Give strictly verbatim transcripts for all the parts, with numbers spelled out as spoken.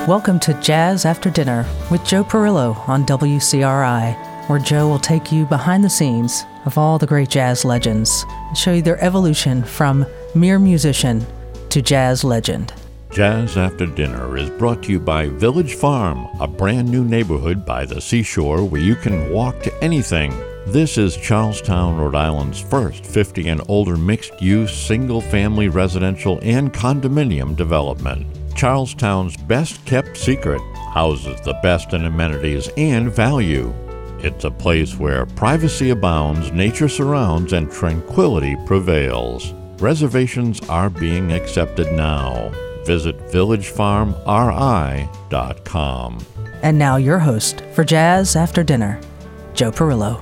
Welcome to Jazz After Dinner with Joe Perillo on W C R I, where Joe will take you behind the scenes of all the great jazz legends and show you their evolution from mere musician to jazz legend. Jazz After Dinner is brought to you by Village Farm, a brand new neighborhood by the seashore where you can walk to anything. This is Charlestown, Rhode Island's first fifty and older mixed-use, single-family residential and condominium development. Charlestown's best-kept secret houses the best in amenities and value. It's a place where privacy abounds, nature surrounds, and tranquility prevails. Reservations are being accepted now. Visit village farm r i dot com. And now your host for Jazz After Dinner, Joe Perillo.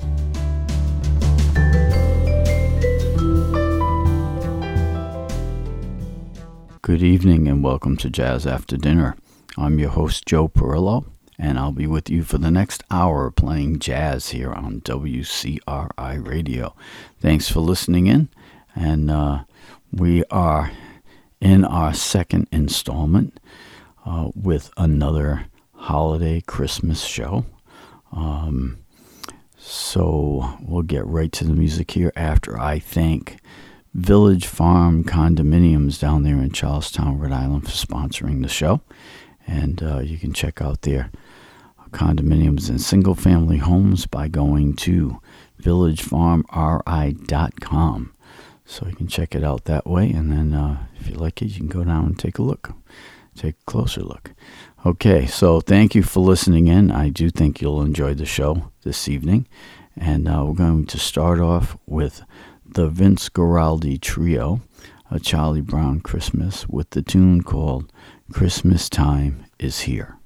Good evening and welcome to Jazz After Dinner. I'm your host, Joe Perillo, and I'll be with you for the next hour playing jazz here on W C R I Radio. Thanks for listening in, and uh, we are in our second installment uh, with another holiday Christmas show. Um, so we'll get right to the music here after I thank Village Farm Condominiums down there in Charlestown, Rhode Island for sponsoring the show. And uh, you can check out their condominiums and single-family homes by going to village farm r i dot com. So you can check it out that way. And then uh, if you like it, you can go down and take a look. Take a closer look. Okay, so thank you for listening in. I do think you'll enjoy the show this evening. And uh, we're going to start off with the Vince Guaraldi Trio, a Charlie Brown Christmas, with the tune called Christmas Time is Here.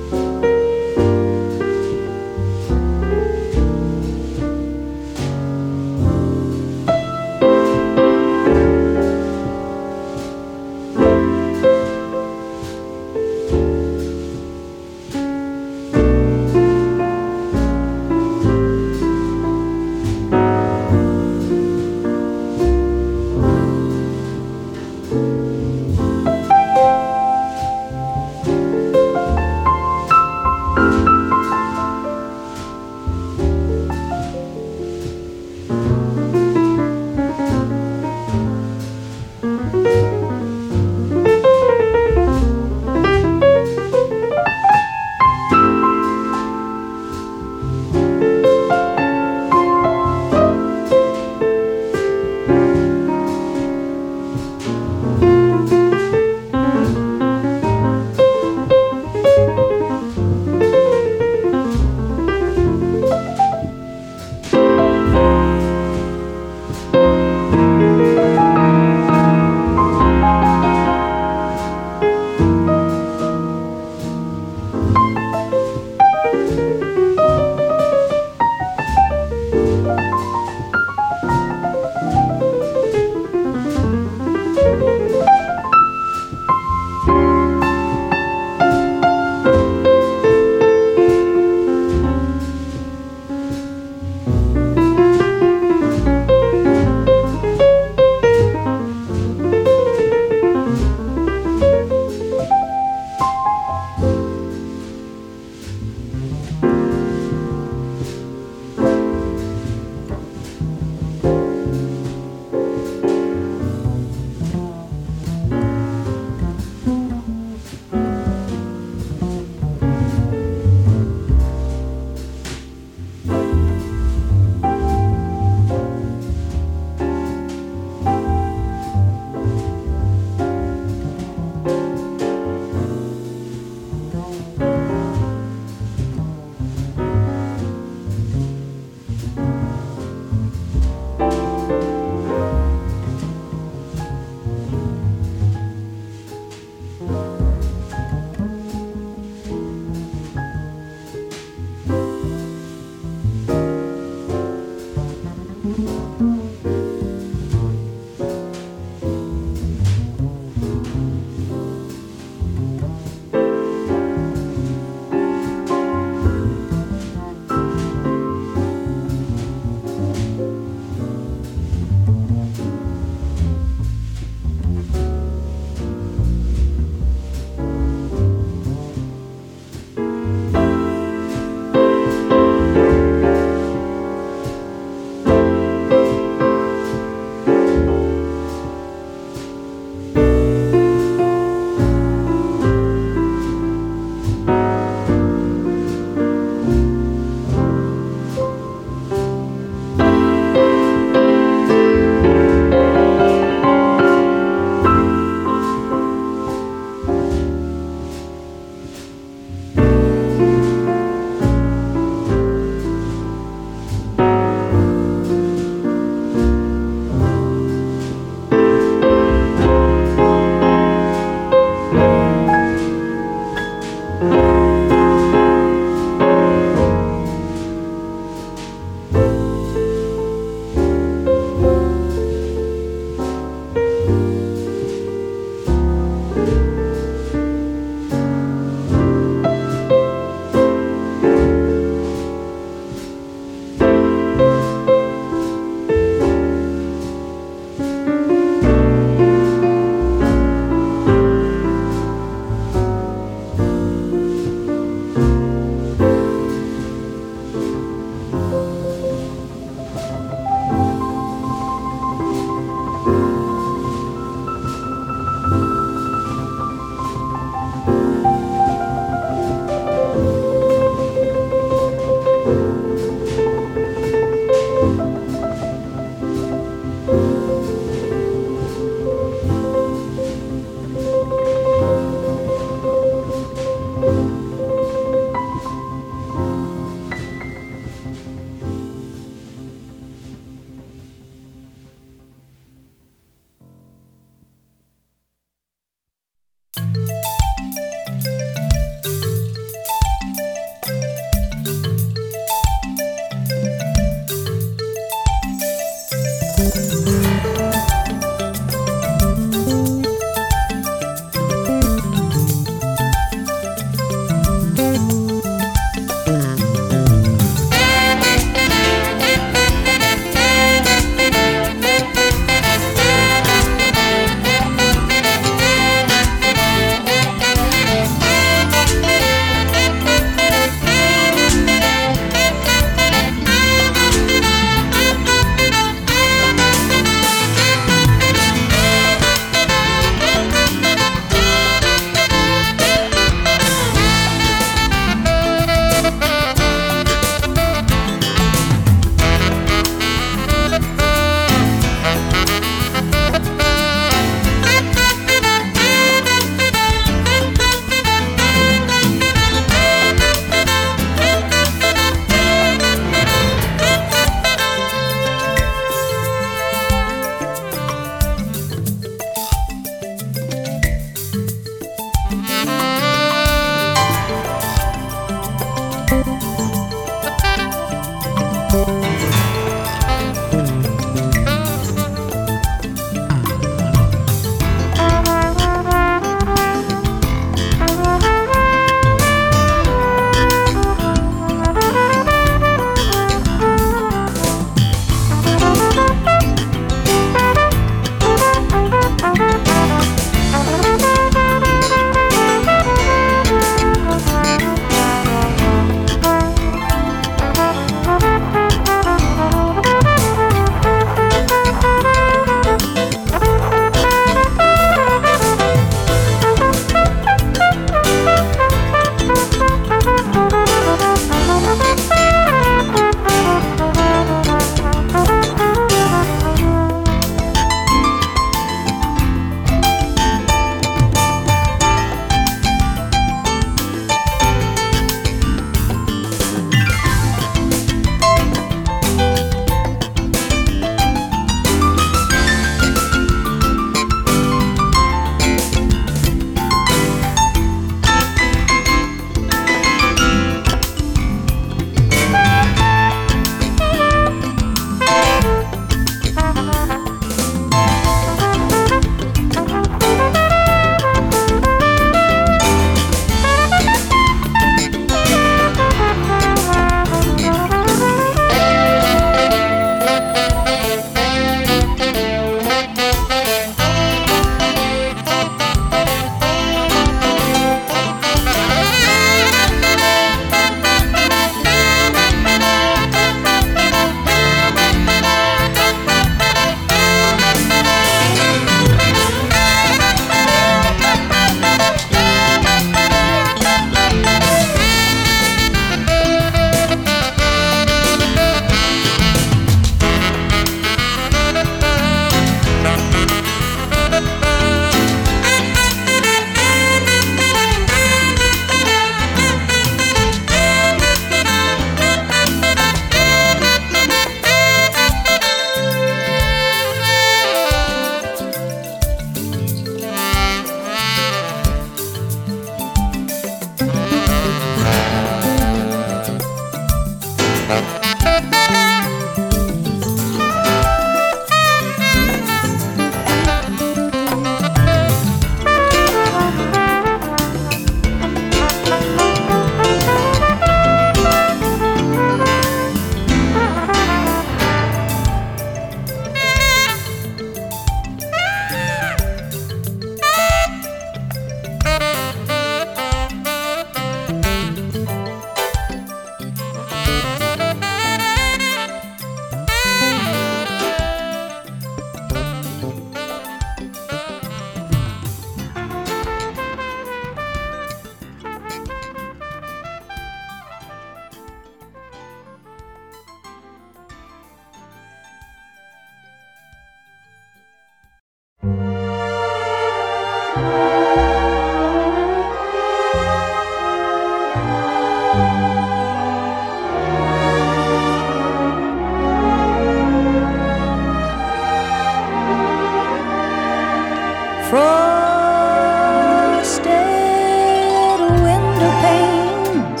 Frosted window panes,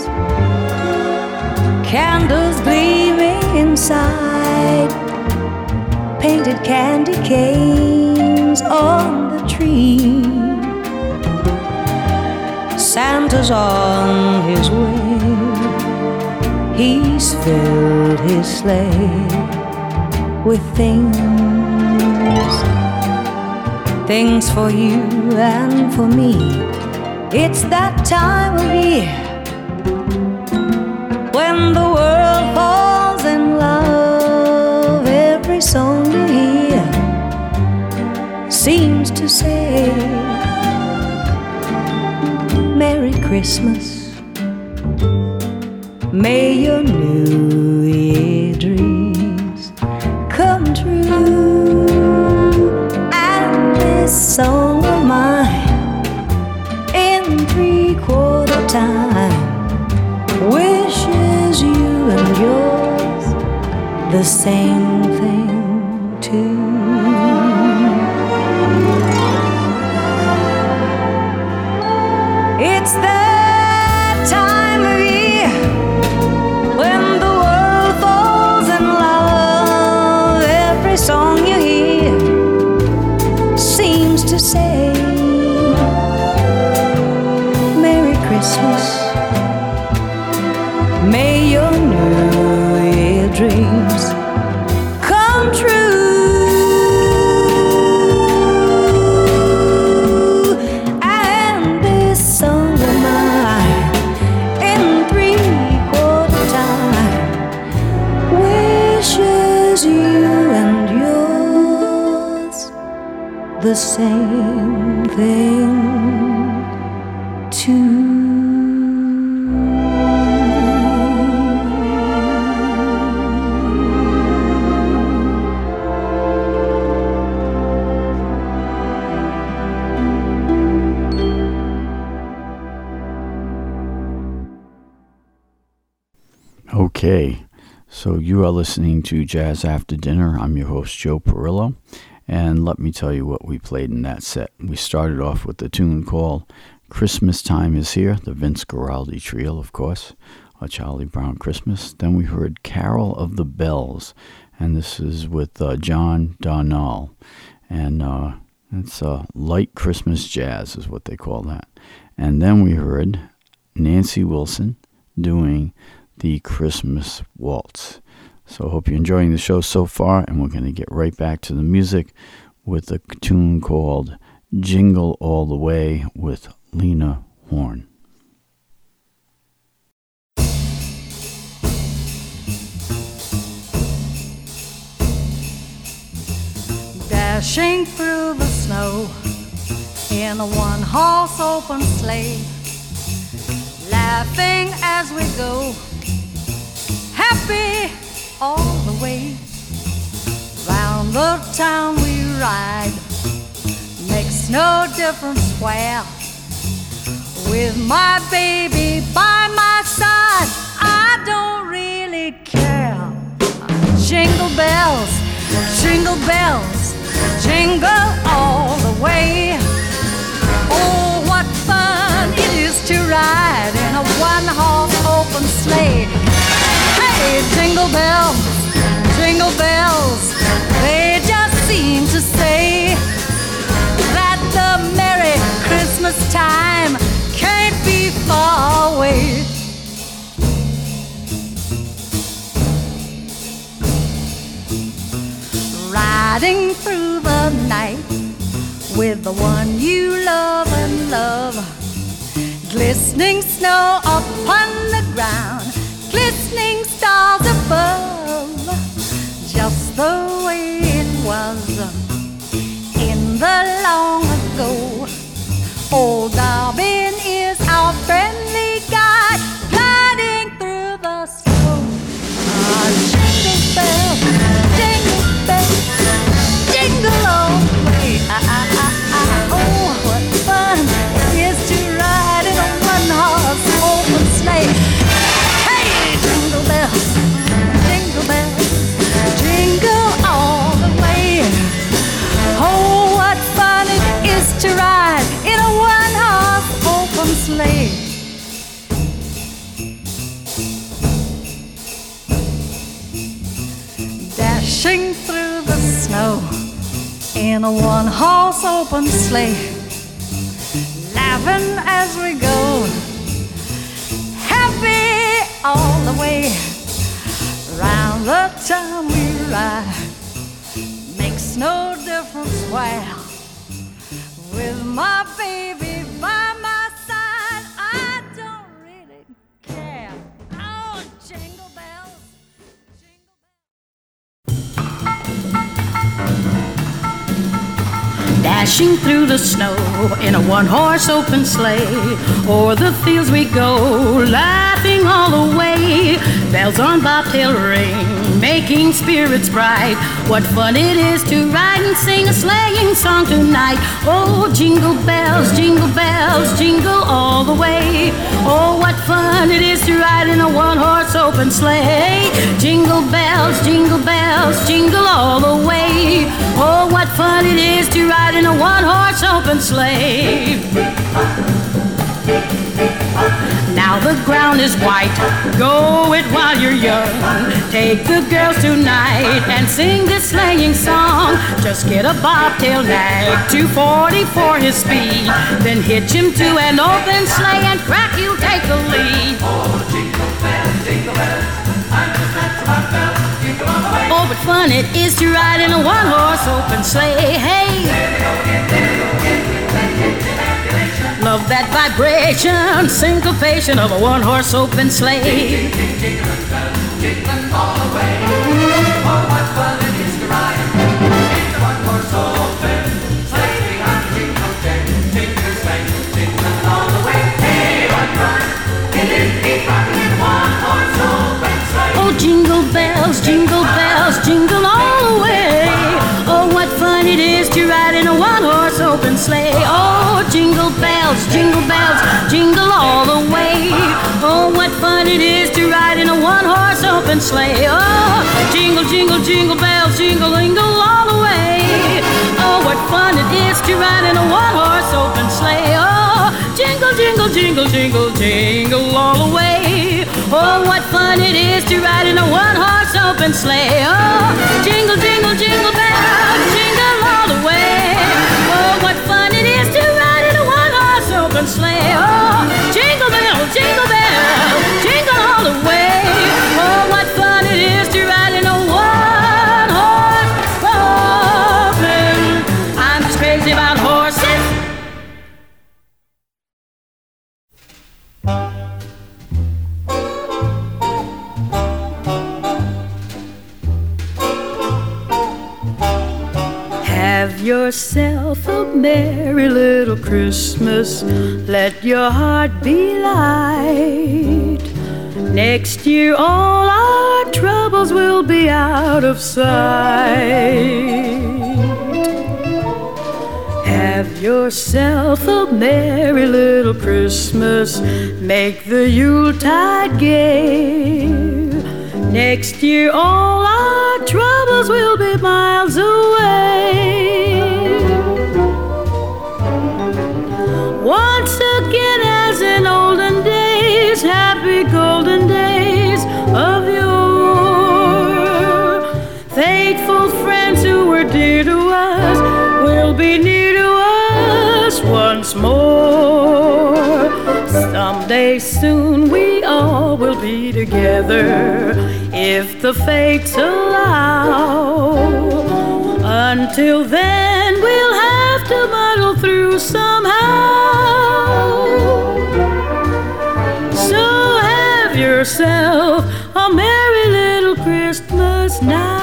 candles gleaming inside, painted candy canes on the tree. Santa's on his way, he's filled his sleigh with things, things for you and for me. It's that time of year when the world falls in love. Every song you hear seems to say Merry Christmas, may your New Year dreams come true. And this song of mine in three-quarter time wishes you and yours the same thing too. It's that time of year when the world falls in love. Every song you hear seems to say Merry Christmas, may your New Year dreams come true. And this song of mine in three-quarter time wishes you and yours the same thing too. Okay, so you are listening to Jazz After Dinner. I'm your host, Joe Perillo, and let me tell you what we played in that set. We started off with the tune called Christmas Time Is Here, the Vince Guaraldi Trio, of course, a Charlie Brown Christmas. Then we heard Carol of the Bells, and this is with uh, John Darnielle, and uh, it's uh, light Christmas jazz is what they call that. And then we heard Nancy Wilson doing the Christmas Waltz. So I hope you're enjoying the show so far, and we're going to get right back to the music with a tune called Jingle All the Way with Lena Horne. Dashing through the snow in a one-horse open sleigh, laughing as we go, happy all the way. Round the town we ride, makes no difference where. With my baby by my side, I don't really care. Jingle bells, jingle bells, jingle all the way. Oh, what fun it is to ride in a one-horse open sleigh. Hey, jingle bells, jingle bells, they just seem to say that the Merry Christmas time can't be far away. Riding through the night with the one you love and love, glistening snow upon the ground, glistening stars above, just the way it was in the long ago. Old Dobbin is our friendly guide, gliding through the snow. Ah, jingle bells, jingle bells, jingle all the way. Ah, ah, ah, ah, oh, what fun it is to ride in a one-horse open sleigh. dashing through the snow in a one-horse open sleigh, laughing as we go, happy all the way. Round the time we ride makes no difference where. With my baby by my side, I don't really care. Oh, jingle bells, jingle bells. Dashing through the snow in a one-horse open sleigh, o'er the fields we go, laughing all the way. Bells on bobtail ring, making spirits bright. What fun it is to ride and sing a sleighing song tonight. Oh, jingle bells, jingle bells, jingle all the way. Oh, what fun it is to ride in a one-horse open sleigh. Jingle bells, jingle bells, jingle all the way. Oh, what fun it is to ride in a one-horse open sleigh. Now the ground is white, go it while you're young. Take the girls tonight and sing this sleighing song. Just get a bobtail nag, two forty for his speed. Then hitch him to an open sleigh and crack, you'll take the lead. Oh, jingle bells, jingle bells, I'm just that's my bells, jingle all the way. Oh, but fun it is to ride in a one-horse open sleigh. Hey, there they go again, there they go again. Love that vibration, syncopation of a one-horse open sleigh. Jingling all the way. Oh, what fun it is to ride in the one-horse open sleigh. Behind the jingle jack, jingle sleigh, jingling all the way. Hey, what fun it is to be riding in a one-horse open sleigh. Oh, jingle bells, jingle bells, jingle all the way. Oh, what fun it is to ride in a one-horse open sleigh. Oh, jingle bells, jingle bells, jingle all the way. Oh, what fun it is to ride in a one-horse open sleigh. Oh, jingle, jingle, jingle bells, jingle, jingle all the way. Oh, what fun it is to ride in a one-horse open sleigh. Oh, jingle, jingle, jingle, jingle, jingle all the way. Oh, what fun it is to ride in a one-horse open sleigh. Oh, jingle, jingle, jingle bells, jingle all the way. Oh, what fun it is to ride in a one-horse open sleigh. Oh, jingle bell, jingle bell, jingle all the way. Oh, what fun it is to ride in a one-horse open. I'm just crazy about horses. Have yourself a merry little Christmas. Let your heart be light. Next year all our troubles will be out of sight. Have yourself a merry little Christmas. Make the Yuletide gay. Next year all our troubles will be miles away. Once again as in olden days, happy golden days of yore. Faithful friends who were dear to us will be near to us once more. Someday soon we all will be together, if the fates allow. Until then we'll have to muddle through somehow. So have yourself a merry little Christmas now.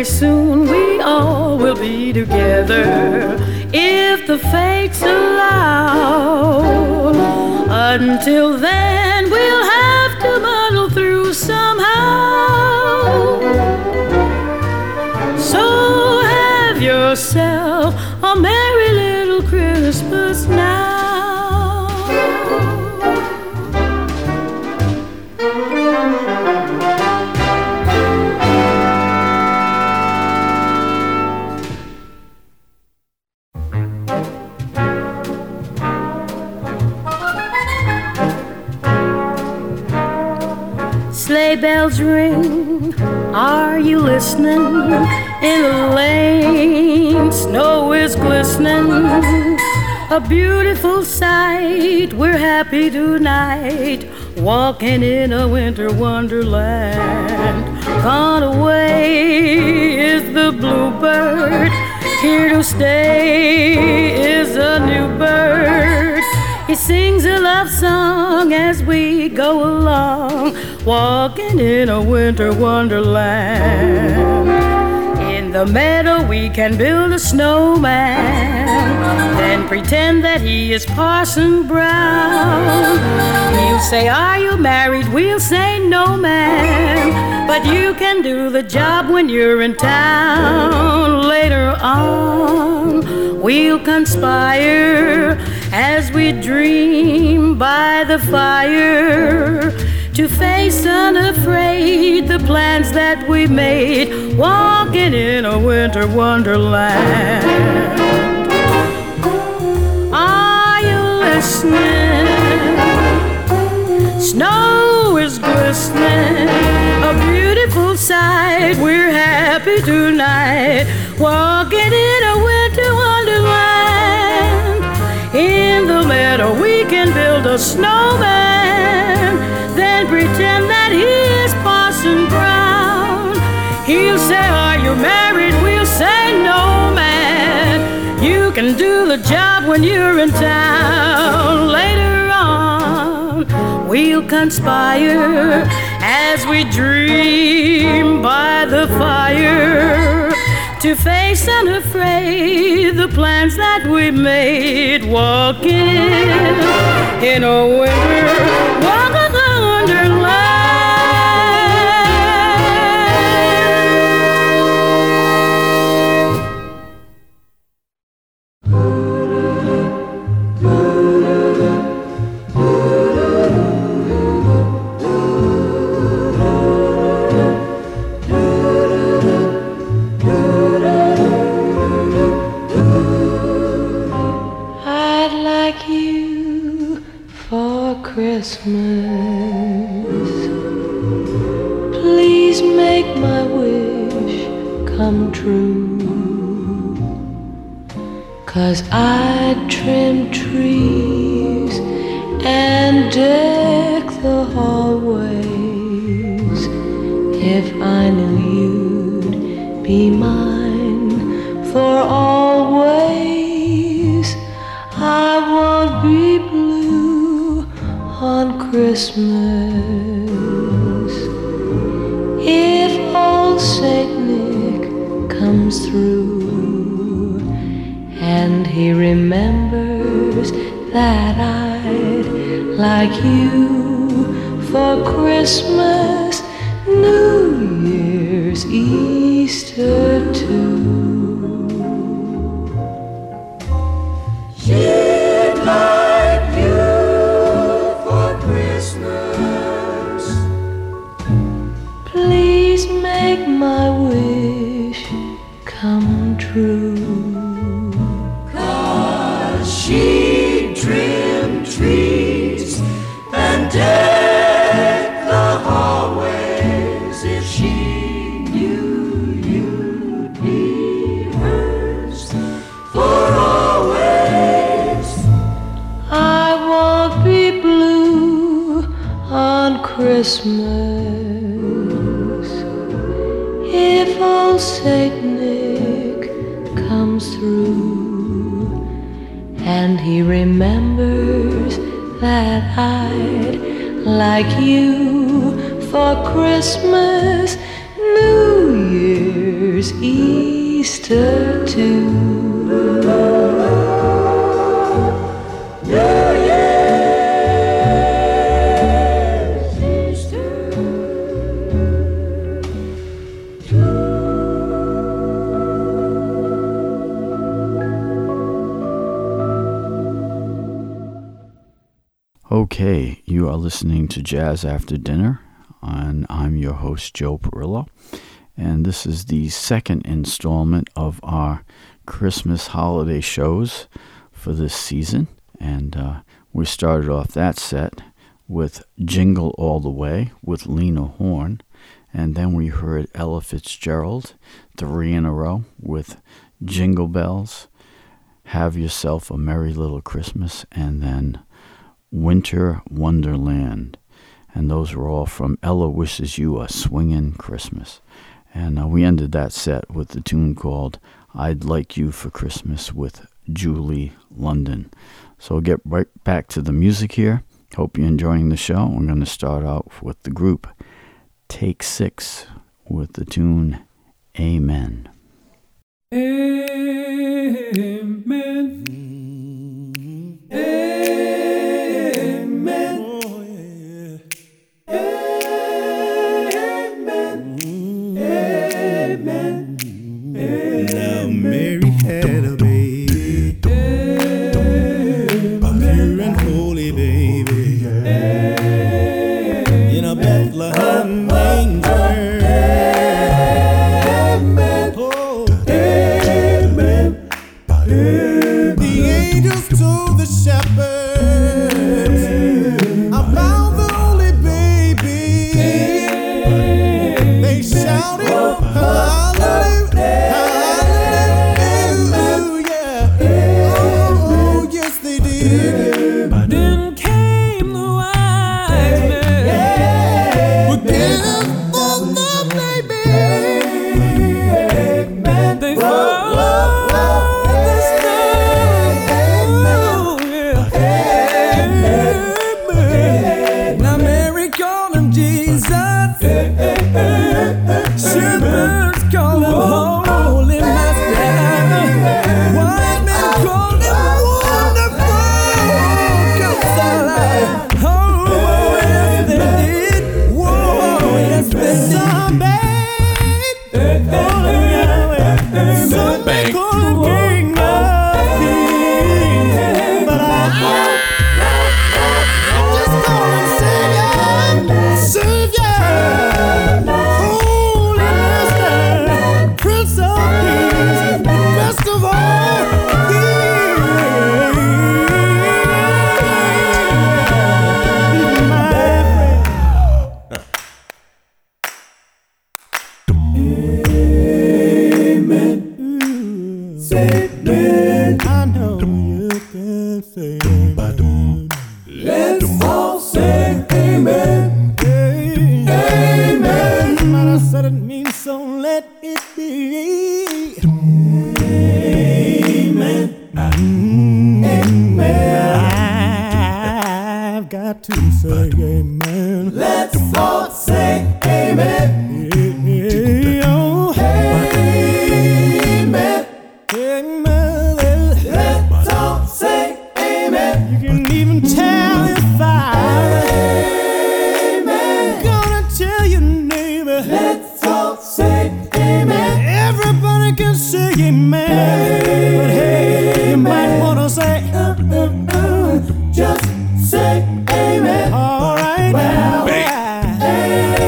someday soon we all will be together, if the fates allow. Until then we'll have to muddle through somehow. So have yourself a merry little Christmas now. Sleigh bells ring, are you listening? In the lane, snow is glistening. A beautiful sight, we're happy tonight, walking in a winter wonderland. Gone away is the bluebird, here to stay is a new bird. He sings a love song as we go along, walking in a winter wonderland. In the meadow we can build a snowman, then pretend that he is Parson Brown. He'll say, are you married? We'll say, no, man. But you can do the job when you're in town. Later on we'll conspire as we dream by the fire, to face unafraid the plans that we made, walking in a winter wonderland. Are you listening? Snow is glistening, a beautiful sight, we're happy tonight, walking in a winter wonderland. In the meadow we can build a snowman, then pretend that he is Parson Brown. He'll say, are you married? We'll say, no, man. You can do the job when you're in town. Later on we'll conspire as we dream by the fire, to face unafraid the plans that we made, walking in a winter wonderland. Christmas, please make my wish come true, 'cause I'd trim trees and deck the hallways if I knew you'd be mine for always. I won't be blue on Christmas if old Saint Nick comes through and he remembers that I'd like you for Christmas, New Year's, Easter too. She'd like you for Christmas. Please make my wish come true. 'Cause she'd trim trees and deck the hallways if she knew you'd be hers for always. I won't be blue on Christmas if old Saint Nick comes through and he remembers that I'd like you for Christmas, New Year's, year's Easter too. Okay, you are listening to Jazz After Dinner, and I'm your host, Joe Perillo, and this is the second installment of our Christmas holiday shows for this season, and uh, we started off that set with Jingle All the Way with Lena Horne, and then we heard Ella Fitzgerald, three in a row, with Jingle Bells, Have Yourself a Merry Little Christmas, and then Winter Wonderland. And those were all from Ella Wishes You a Swingin' Christmas. And uh, we ended that set with the tune called I'd Like You for Christmas with Julie London. So we'll get right back to the music here. Hope you're enjoying the show. I'm going to start out with the group Take Six with the tune Amen. Amen. Amen. Oh, yeah. Amen. Amen. Amen. Now Mary had a baby, a pure and holy baby, in a Bethlehem manger. Amen. Oh, amen. Amen. The angels told the shepherds about the holy baby. They shouted, hallelujah, hallelujah. Oh, yes they did. Then came the wise men with gifts for the baby. They followed the star. Now Mary called him Jesus. Shepherds called him Holy Master. Wise men called him Wonderful Counselor. Oh, yes they did. Whoa, yes they did. Some may call him King of Kings, but I just call him Savior, Savior, Holy Master, Prince of Peace, best of all. He's my Amen. Say amen. I know you can say amen. Let's all say amen. Amen. But I said it means so, let it be. Amen. Amen. I've got to say amen. Let's all say amen. Yeah, oh. Amen. Amen. Let's all say amen. You can even tell if I amen. Gonna tell your neighbor. Let's all say amen. Everybody can say amen. But hey, you might wanna say uh, uh, uh, just say amen. All right, well, now. Amen.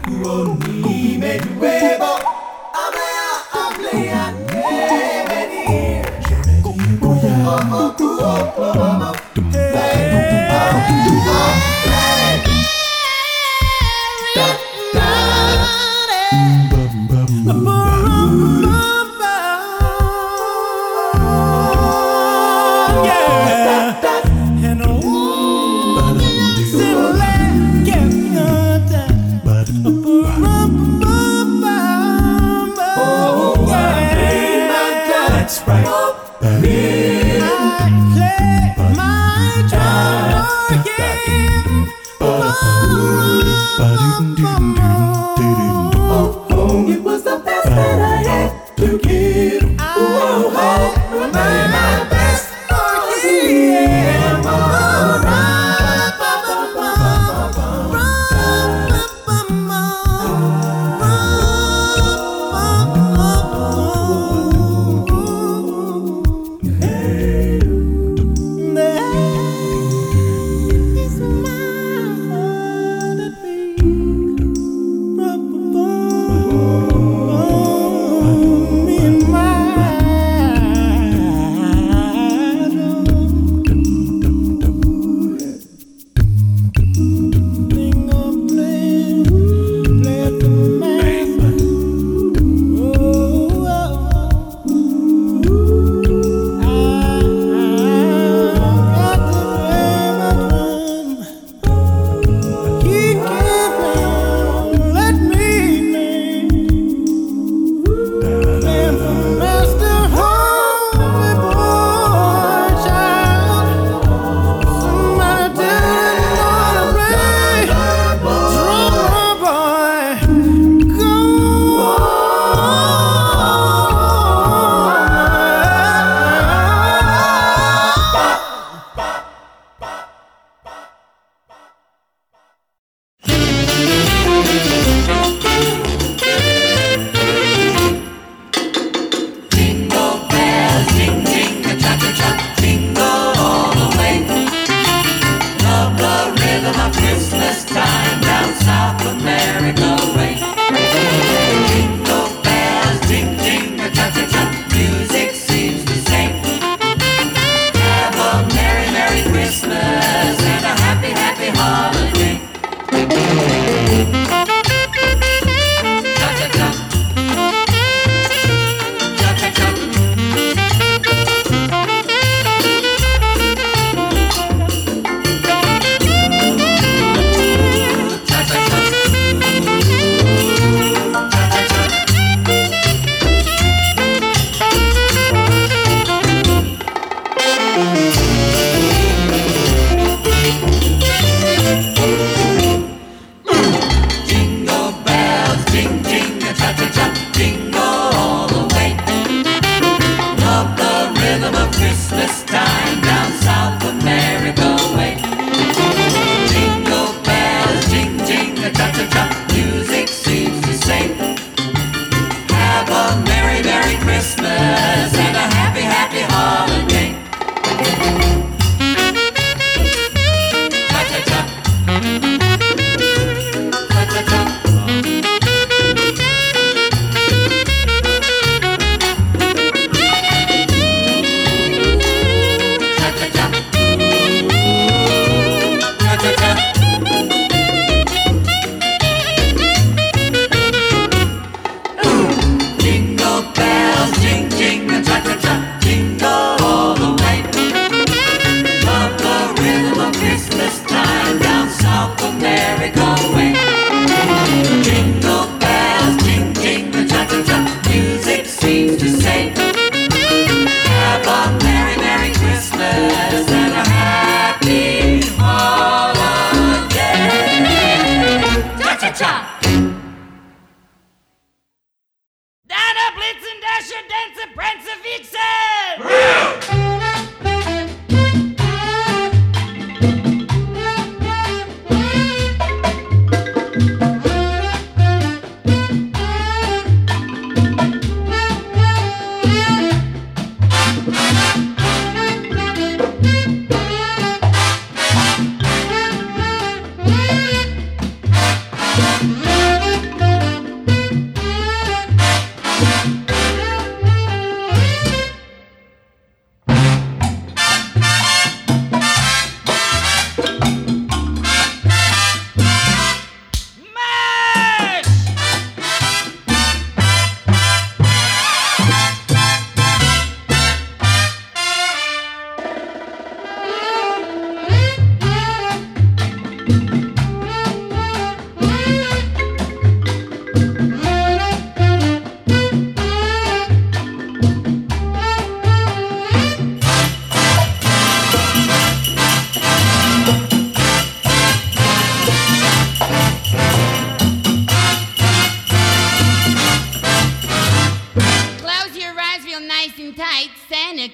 Cha-cha-cha.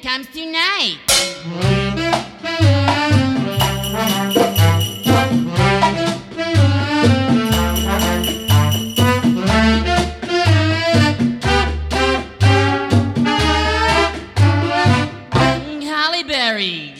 comes tonight. Holly berries.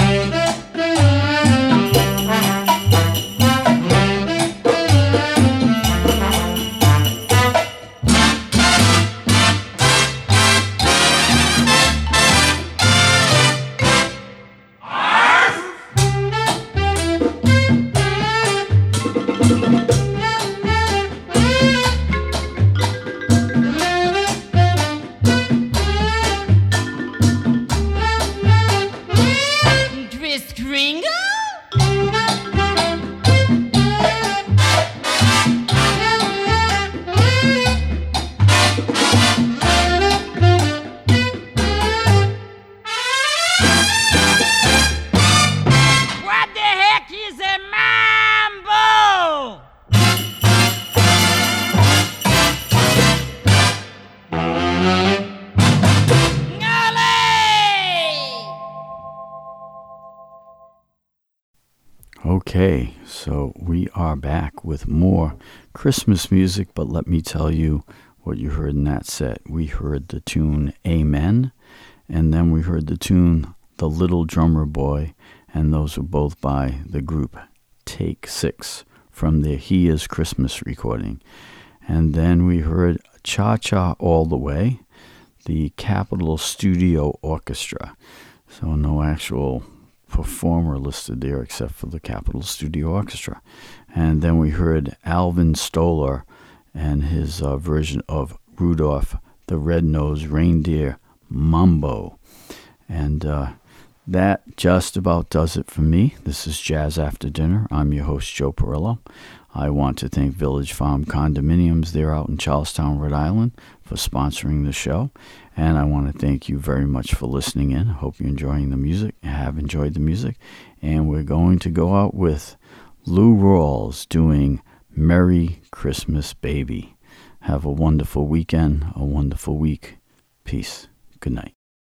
Okay, so we are back with more Christmas music, but let me tell you what you heard in that set. We heard the tune Amen, and then we heard the tune The Little Drummer Boy, and those were both by the group Take Six from their He Is Christmas recording. And then we heard Cha-Cha All the Way, the Capitol Studio Orchestra. So no actual performer listed there except for the Capitol Studio Orchestra. And then we heard Alvin Stoller and his uh, version of Rudolph the Red-Nosed Reindeer Mambo. And uh, that just about does it for me. This is Jazz After Dinner. I'm your host, Joe Perillo. I want to thank Village Farm Condominiums there out in Charlestown, Rhode Island, for sponsoring the show. And I want to thank you very much for listening in. I hope you're enjoying the music, have enjoyed the music. And we're going to go out with Lou Rawls doing Merry Christmas, Baby. Have a wonderful weekend, a wonderful week. Peace. Good night.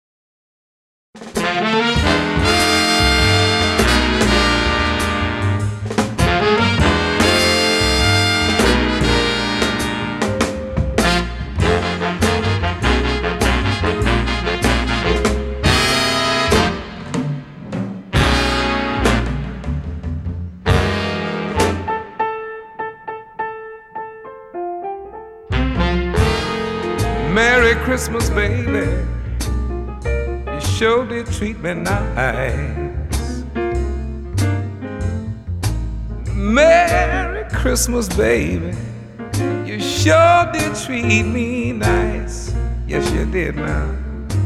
Merry Christmas, baby. You sure did treat me nice. Merry Christmas, baby. You sure did treat me nice. Yes, you did now.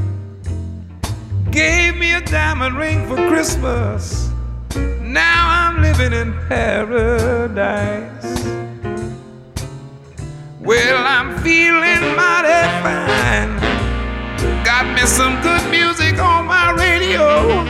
Gave me a diamond ring for Christmas. Now I'm living in paradise. Well, I'm feeling mighty fine. Got me some good music on my radio.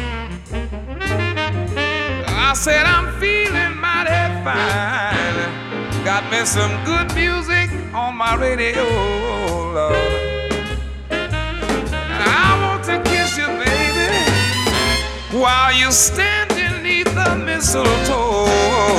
I said I'm feeling mighty fine. Got me some good music on my radio, Lord. And I want to kiss you, baby, while you're standing neath the mistletoe.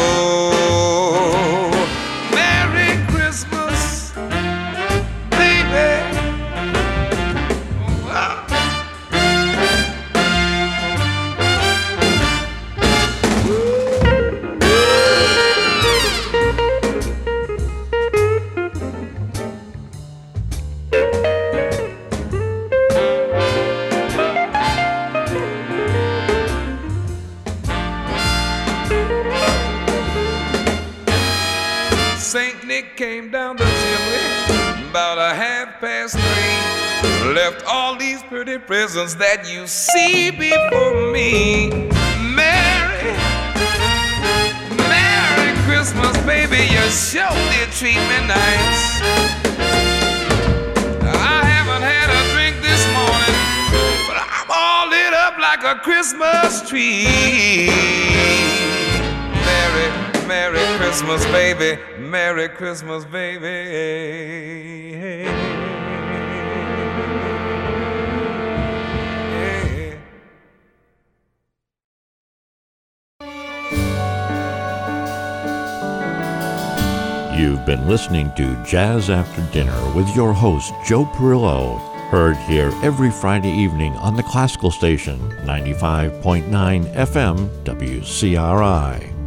Came down the chimney about a half past three. Left all these pretty presents that you see before me. Merry, Merry Christmas, baby. You sure did treat me nice. I haven't had a drink this morning, but I'm all lit up like a Christmas tree. Merry, Merry Christmas, baby. Merry Christmas, baby. You've been listening to Jazz After Dinner with your host, Joe Perillo, heard here every Friday evening on the Classical Station, ninety-five point nine F M W C R I.